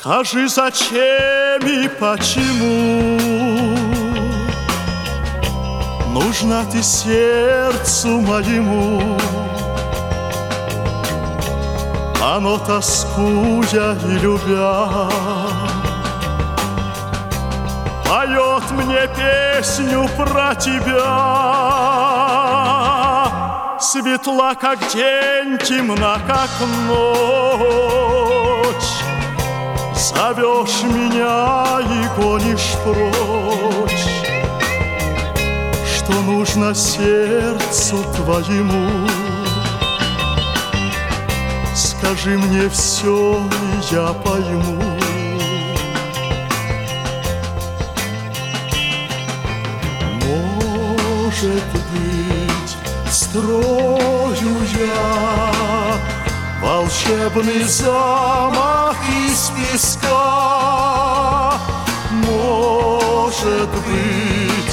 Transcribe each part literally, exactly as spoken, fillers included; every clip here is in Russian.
Скажи, зачем и почему нужна ты сердцу моему? Оно, тоскуя и любя, поет мне песню про тебя. Светла, как день, темна, как ночь. Зовешь меня и гонишь прочь. Что нужно сердцу твоему? Скажи мне все, и я пойму. Может быть, строю я волшебный замок из песка. Может быть,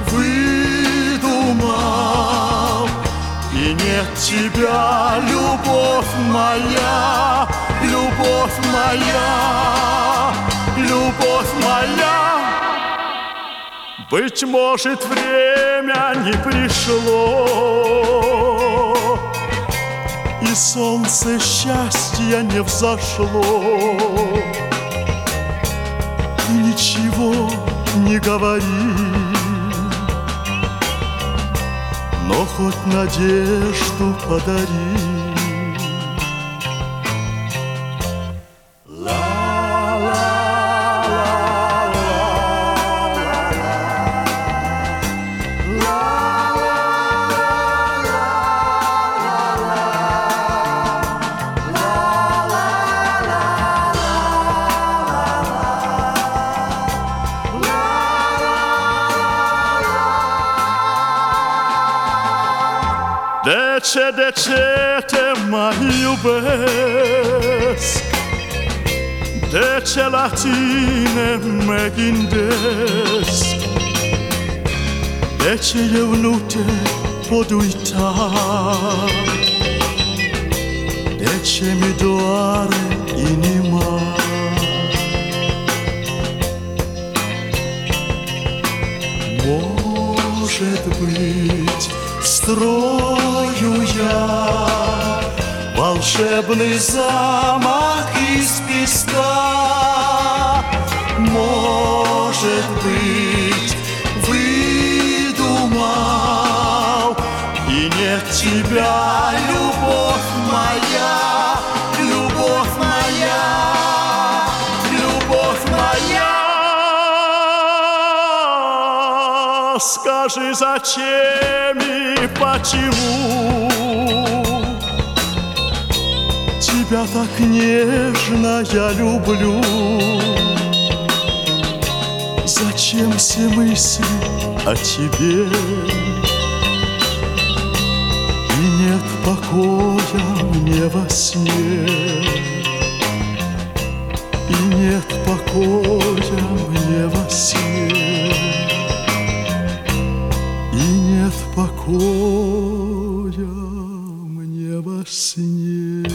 выдумал, и нет тебя, любовь моя, любовь моя, любовь моя. Быть может, время не пришло, и солнце счастья не взошло. И ничего не говори, но хоть надежду подари. De ce, de ce te mai iubesc? De ce la tine mă gândesc? De ce eu nu te pot uita? De ce mi doare inima? Может быть, строю я волшебный замок из песка. Может быть, выдумал, и нет тебя, любовь моя, любовь моя, любовь моя. Скажи, зачем и почему тебя так нежно я люблю? Зачем все мысли о тебе? И нет покоя мне во сне, и нет покоя мне во сне, и нет покоя мне во сне.